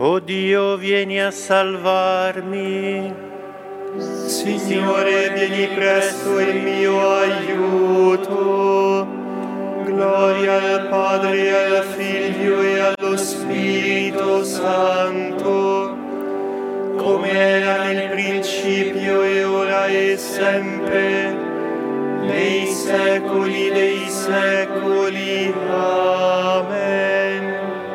O Dio, vieni a salvarmi. Signore, vieni presto in mio aiuto. Gloria al Padre, e al Figlio e allo Spirito Santo, come era nel principio e ora e sempre, nei secoli dei secoli. Amen.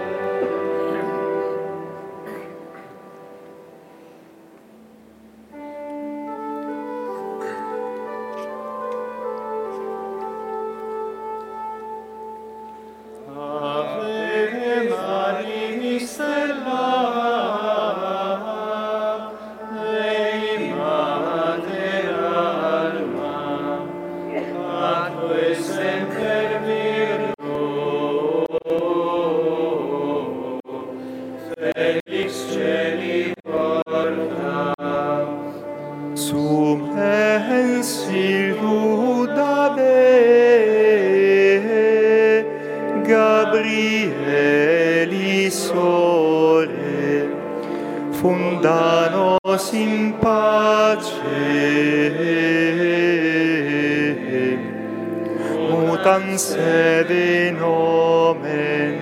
Gabrieli sole, fundanos in pace, mutam sede nomen.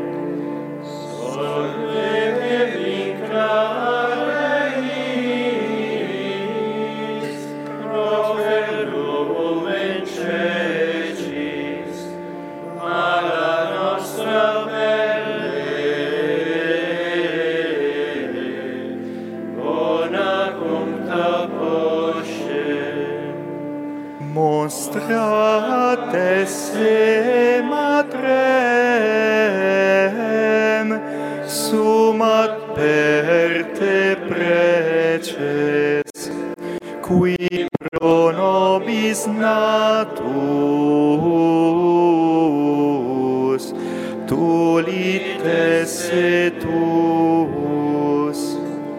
Mostrat esse matrem, sumat per te preces, qui pro nobis natus, tulit esse tuus.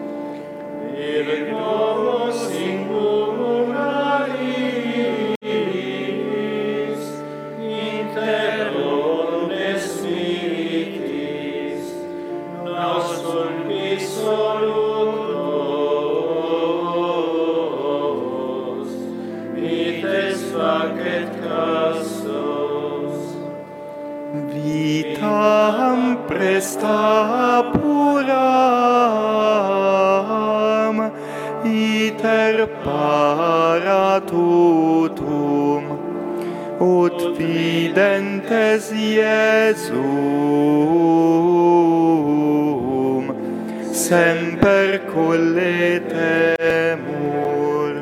Vitam presta puram, iter paratutum, ut videntes Iesum, semper colletemur.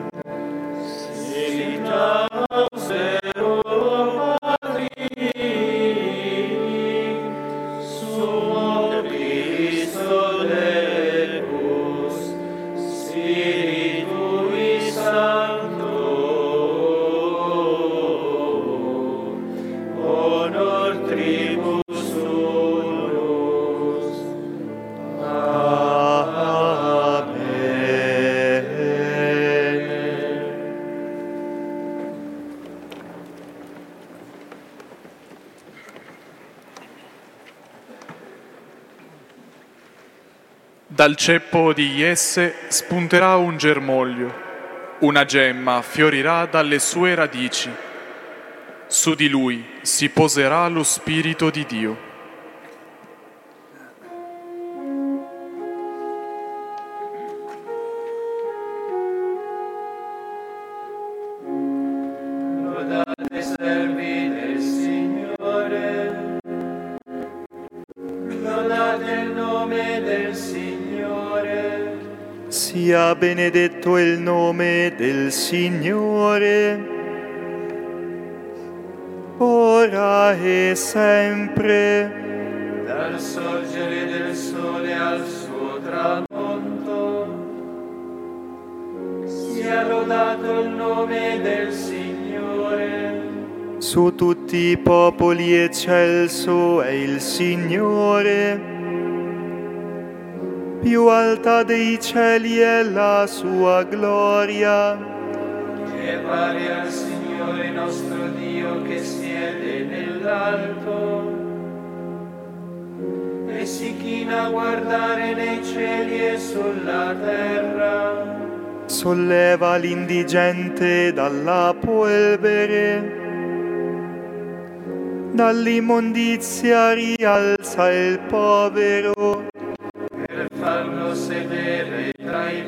Dal ceppo di Jesse spunterà un germoglio, una gemma fiorirà dalle sue radici. Su di lui si poserà lo Spirito di Dio. Lodate servi del Signore, lodate il nome del Signore. Sia benedetto il nome del Signore, ora e sempre, dal sorgere del sole al suo tramonto. Sia lodato il nome del Signore. Su tutti i popoli eccelso è il Signore. Più alta dei cieli è la sua gloria. Che pari al Signore nostro Dio che siede nell'alto. e si china a guardare nei cieli e sulla terra. Solleva l'indigente dalla polvere, dall'immondizia rialza il povero, Per farlo sedere tra i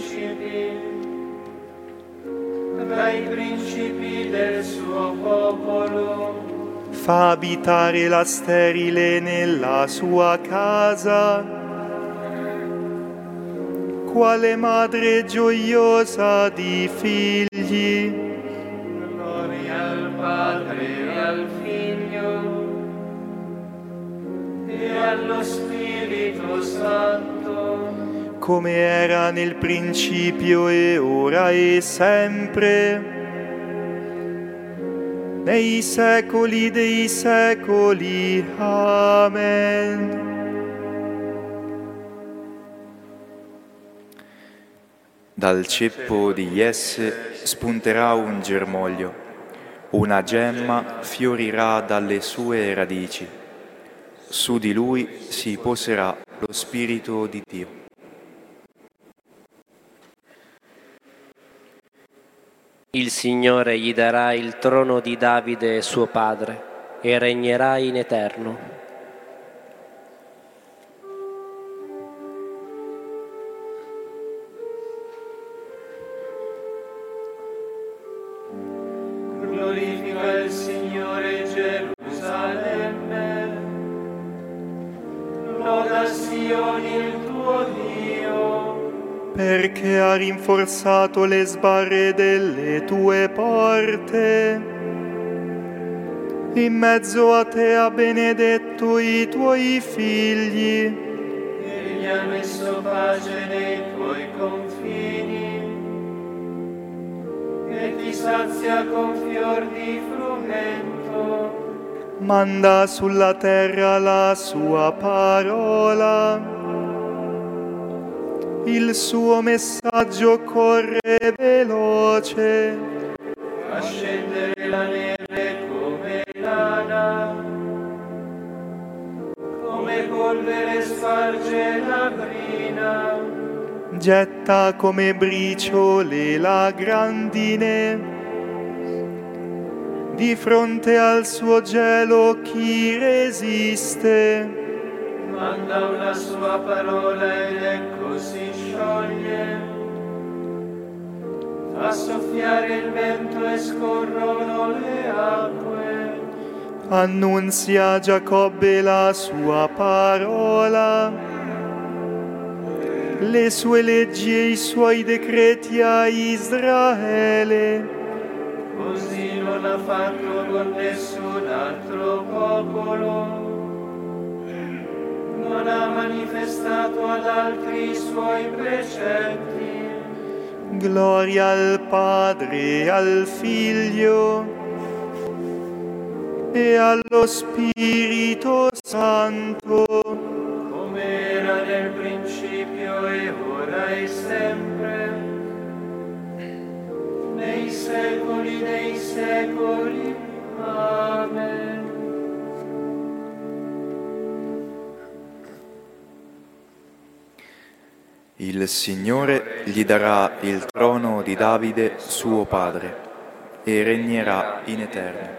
principi del suo popolo. fa abitare la sterile nella sua casa, quale madre gioiosa di figli. Gloria al Padre e al Figlio e allo Spirito Santo, come era nel principio e ora e sempre, nei secoli dei secoli. Amen. Dal ceppo di Jesse spunterà un germoglio, una gemma fiorirà dalle sue radici. Su di lui si poserà lo Spirito di Dio. Il Signore gli darà il trono di Davide suo padre e regnerà in eterno. glorifica il Signore Gerusalemme, loda Sioni il tuo Dio, perché ha rinforzato le sbarre delle tue porte. In mezzo a te ha benedetto i tuoi figli. Egli ha messo pace nei tuoi confini e ti sazia con fior di frumento. Manda sulla terra la sua parola. Il suo messaggio corre veloce. Fa scendere la neve come lana, come polvere sparge la brina. Getta come briciole la grandine. Di fronte al suo gelo chi resiste? Manda una sua parola ed ecco si scioglie. Fa soffiare il vento e scorrono le acque. Annunzia a Giacobbe la sua parola, le sue leggi e i suoi decreti a Israele. Così non ha fatto con nessun altro popolo, non ha manifestato ad altri i suoi precetti. Gloria al Padre, al Figlio e allo Spirito Santo, Come era nel principio e ora e sempre, nei secoli dei secoli. Amen. Il Signore gli darà il trono di Davide suo padre e regnerà in eterno.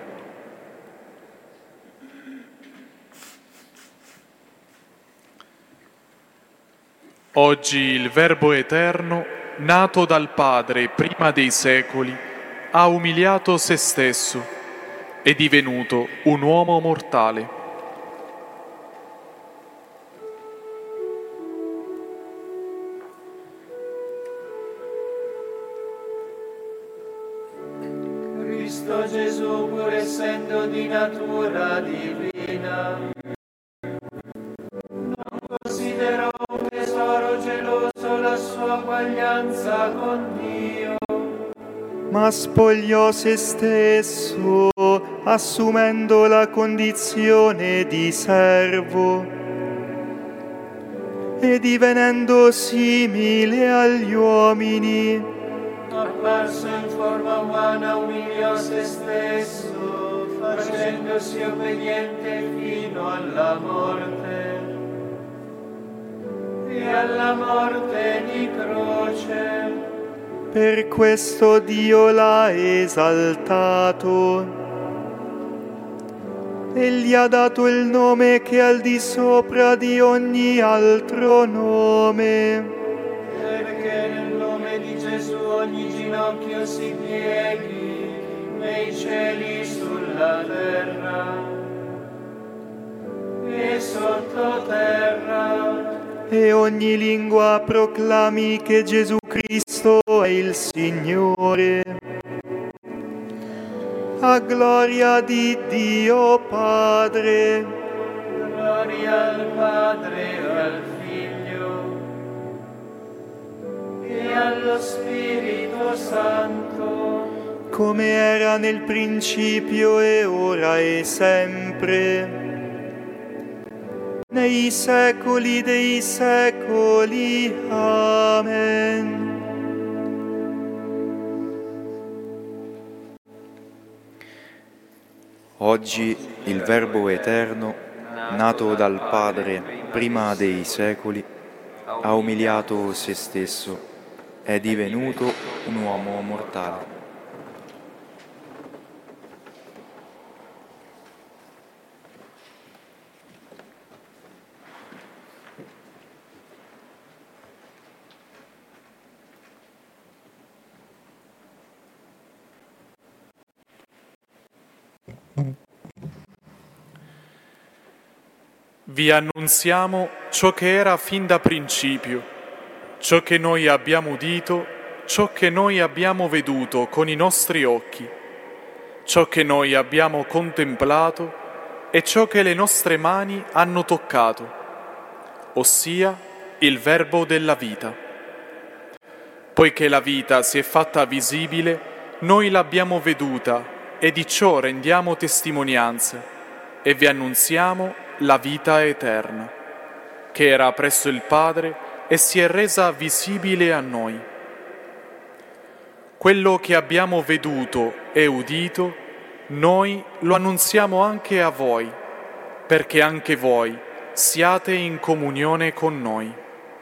Oggi il Verbo eterno, nato dal Padre prima dei secoli, ha umiliato se stesso, è divenuto un uomo mortale. Cristo Gesù, pur essendo di natura divina, non considerò un tesoro geloso la sua uguaglianza con Dio, Ma spogliò se stesso, assumendo la condizione di servo e divenendo simile agli uomini. apparso in forma umana, umiliò se stesso, facendosi obbediente fino alla morte e alla morte di croce. Per questo Dio l'ha esaltato e gli ha dato il nome che è al di sopra di ogni altro nome. Perché nel nome di Gesù ogni ginocchio si pieghi, nei cieli, sulla terra e sottoterra, E ogni lingua proclami che Gesù Cristo è il Signore. A gloria di Dio Padre. gloria al Padre e al Figlio e allo Spirito Santo, Come era nel principio e ora e sempre, nei secoli dei secoli. Amen. Oggi il Verbo eterno, nato dal Padre prima dei secoli, ha umiliato se stesso, è divenuto un uomo mortale. Vi annunziamo ciò che era fin da principio, ciò che noi abbiamo udito, ciò che noi abbiamo veduto con i nostri occhi, ciò che noi abbiamo contemplato e ciò che le nostre mani hanno toccato, ossia il Verbo della vita. Poiché la vita si è fatta visibile, noi l'abbiamo veduta e di ciò rendiamo testimonianza e vi annunziamo la vita eterna, che era presso il Padre e si è resa visibile a noi. Quello che abbiamo veduto e udito, noi lo annunziamo anche a voi, perché anche voi siate in comunione con noi.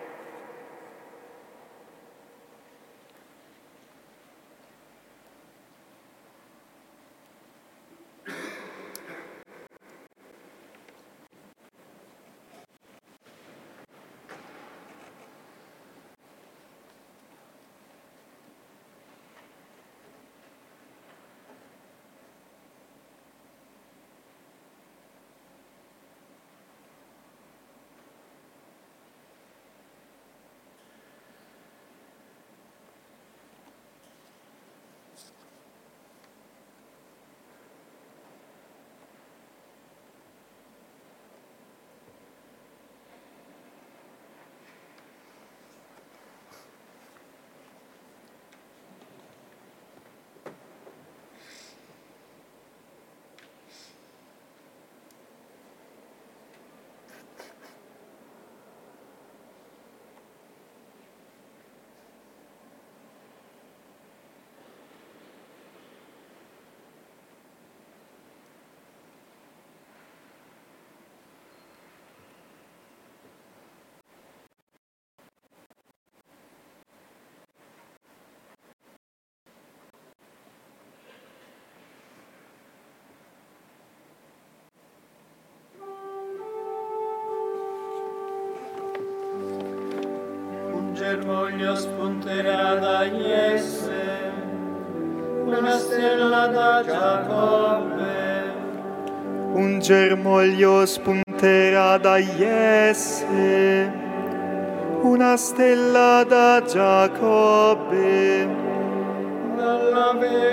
germoglio spunterà dagli esse, una stella da Giacobbe. Un germoglio spunterà dagli esse, una stella da Giacobbe. Dalla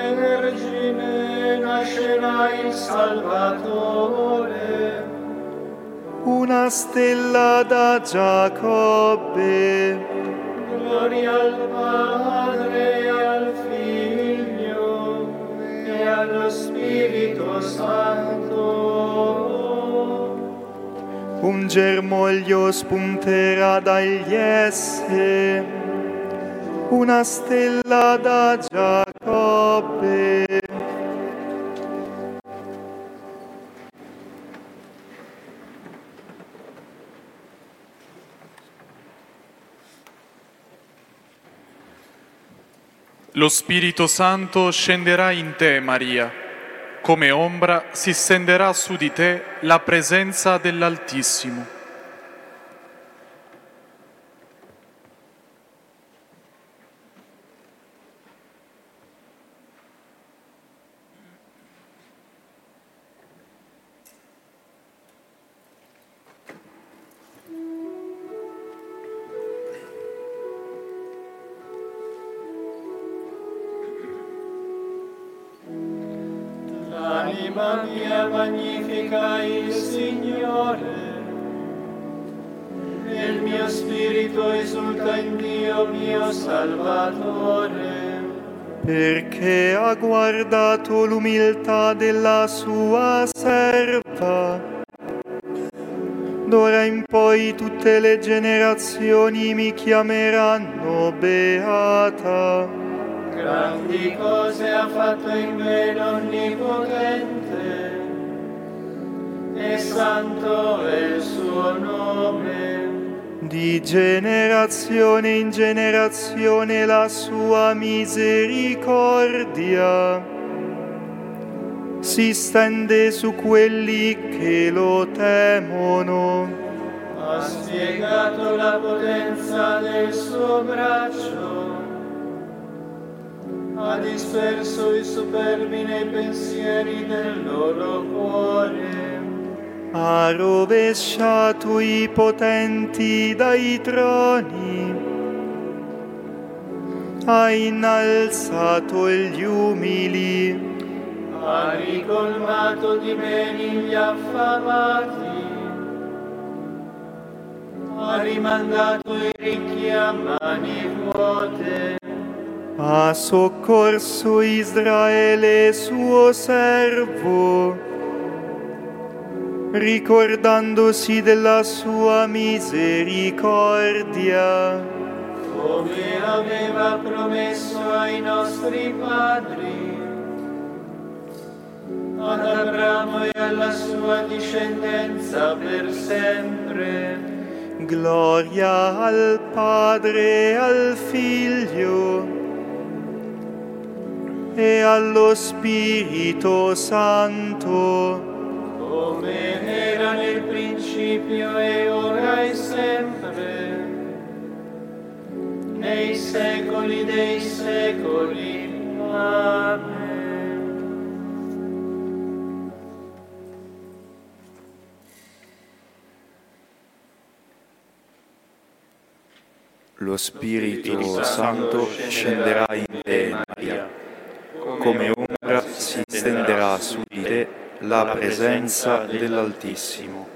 Vergine nascerà il Salvatore. Una stella da Giacobbe. Gloria al Padre e al Figlio e allo Spirito Santo. Un germoglio spunterà dagli esse, una stella da Giacobbe. Lo Spirito Santo scenderà in te, Maria. Come ombra si stenderà su di te la presenza dell'Altissimo. L'anima mia magnifica il Signore, e il mio spirito esulta in Dio mio Salvatore, perché ha guardato l'umiltà della sua serva. D'ora in poi tutte le generazioni mi chiameranno beata. grandi cose ha fatto in me l'Onnipotente, e santo è il suo nome. Di generazione in generazione la sua misericordia si stende su quelli che lo temono. Ha spiegato la potenza del suo braccio, ha disperso i superbi nei pensieri del loro cuore. Ha rovesciato i potenti dai troni, ha innalzato gli umili, Ha ricolmato di beni gli affamati, ha rimandato i ricchi a mani vuote. ha soccorso Israele suo servo, ricordandosi della sua misericordia, Come aveva promesso ai nostri padri, ad Abramo e alla sua discendenza per sempre. gloria al Padre e al Figlio e allo Spirito Santo, Come era nel principio e ora e sempre, nei secoli dei secoli. Amen. Lo Spirito Santo scenderà in te, Maria. Come ombra si stenderà su di te la presenza dell'Altissimo.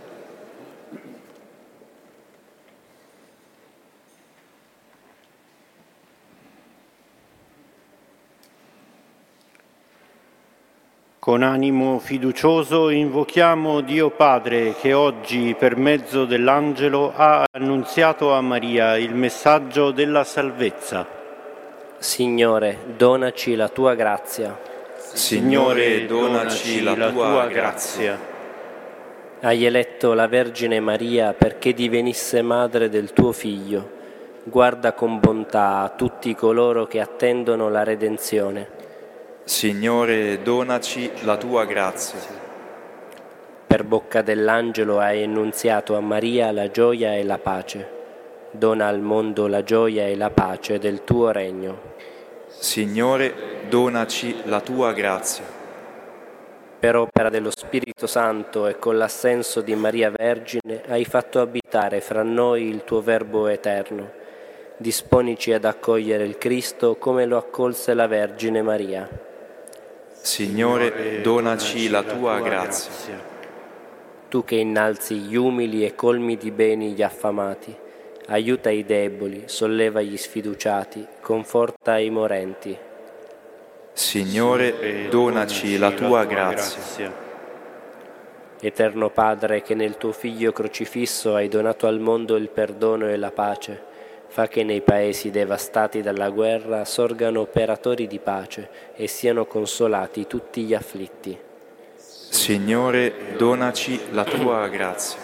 Con animo fiducioso invochiamo Dio Padre che oggi per mezzo dell'angelo ha annunziato a Maria il messaggio della salvezza. Signore, donaci la tua grazia. Signore, donaci la tua grazia. Hai eletto la Vergine Maria perché divenisse madre del tuo Figlio. Guarda con bontà a tutti coloro che attendono la redenzione. Signore, donaci la tua grazia. Per bocca dell'angelo hai annunziato a Maria la gioia e la pace. Dona al mondo la gioia e la pace del tuo regno. Signore, donaci la tua grazia. Per opera dello Spirito Santo e con l'assenso di Maria Vergine hai fatto abitare fra noi il tuo Verbo eterno. Disponici ad accogliere il Cristo come lo accolse la Vergine Maria. Signore, donaci la tua grazia. Tu che innalzi gli umili e colmi di beni gli affamati, aiuta i deboli, solleva gli sfiduciati, conforta i morenti. Signore, donaci la tua grazia. Eterno Padre, che nel tuo Figlio crocifisso hai donato al mondo il perdono e la pace, fa che nei paesi devastati dalla guerra sorgano operatori di pace e siano consolati tutti gli afflitti. Signore, donaci la tua grazia.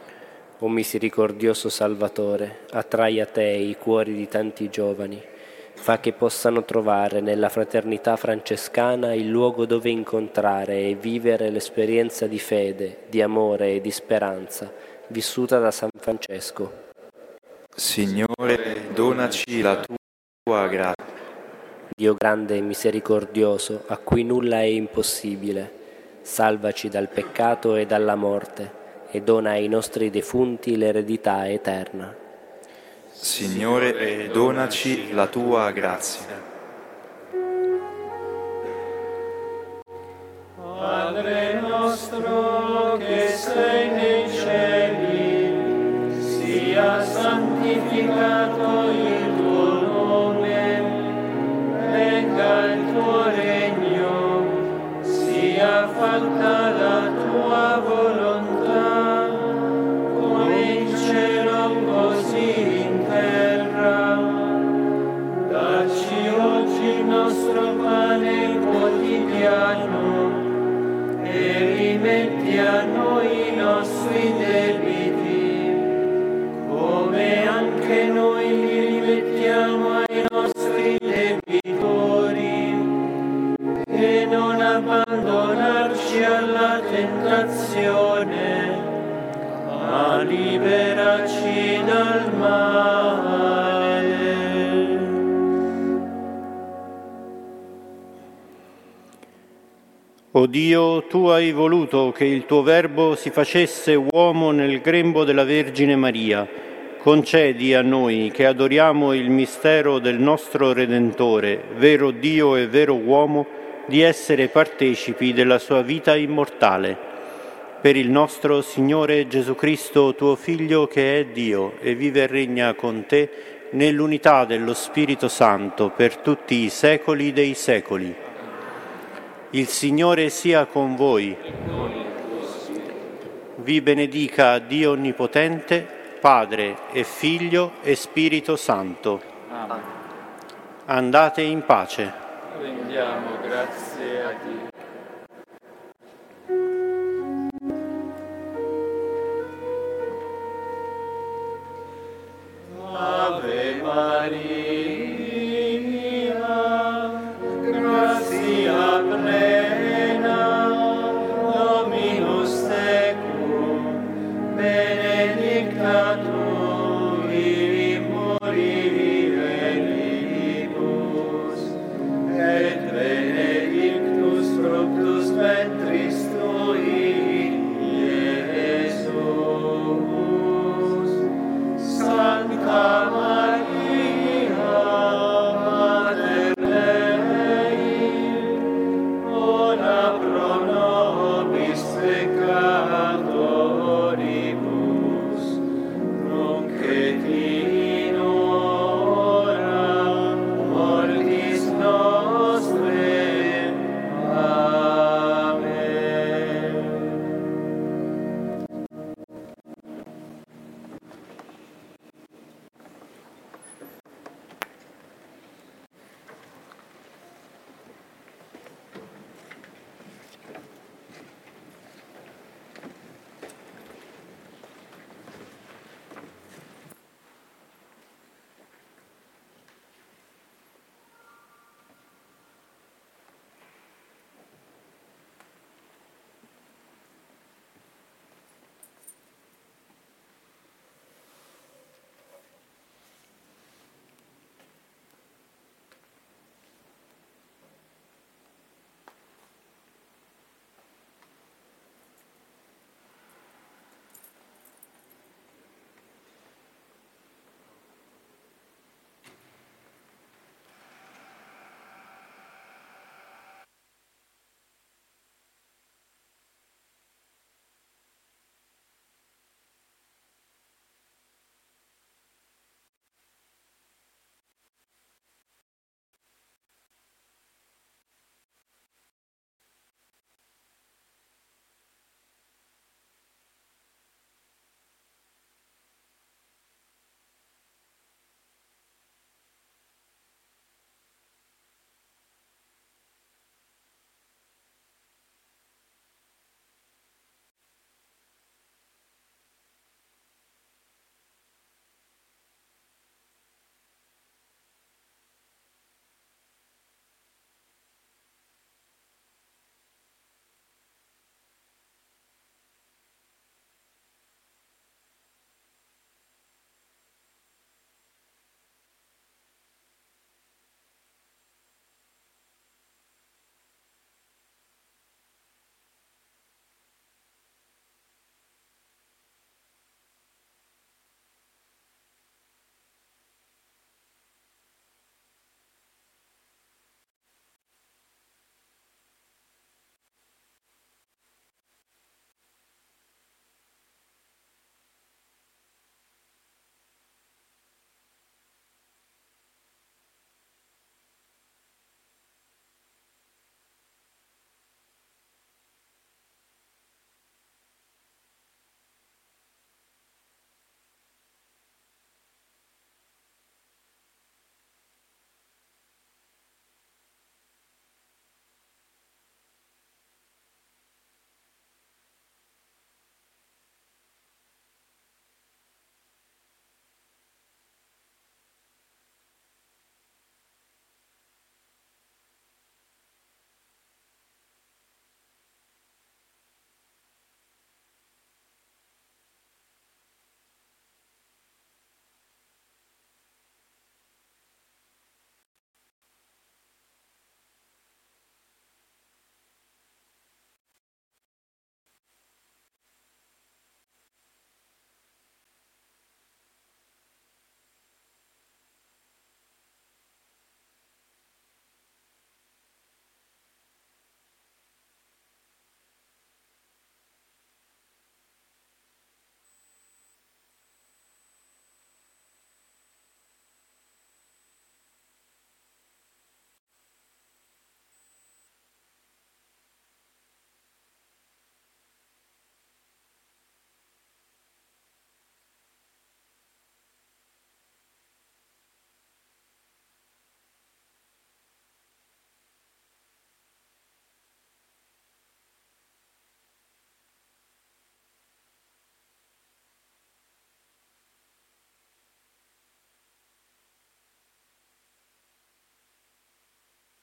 O misericordioso Salvatore, attrai a te i cuori di tanti giovani, Fa che possano trovare nella fraternità francescana il luogo dove incontrare e vivere l'esperienza di fede, di amore e di speranza vissuta da San Francesco. Signore, donaci la tua grazia. Dio grande e misericordioso, a cui nulla è impossibile, salvaci dal peccato e dalla morte e dona ai nostri defunti l'eredità eterna. Signore, donaci la tua grazia. Padre nostro che sei nei cieli, sia santificato il tuo nome, venga il tuo regno, sia fatta la tua volontà, come in cielo così in terra. Dacci oggi il nostro pane quotidiano e rimetti a noi i nostri debiti, come anche noi li rimettiamo ai nostri debitori, e non abbandonarci alla tentazione, ma liberaci dal male. O Dio, tu hai voluto che il tuo Verbo si facesse uomo nel grembo della Vergine Maria. Concedi a noi che adoriamo il mistero del nostro Redentore, vero Dio e vero uomo, di essere partecipi della sua vita immortale. Per il nostro Signore Gesù Cristo, tuo Figlio, che è Dio e vive e regna con te nell'unità dello Spirito Santo per tutti i secoli dei secoli. Il Signore sia con voi. Vi benedica Dio Onnipotente, Padre e Figlio e Spirito Santo. Andate in pace. Rendiamo grazie a Dio.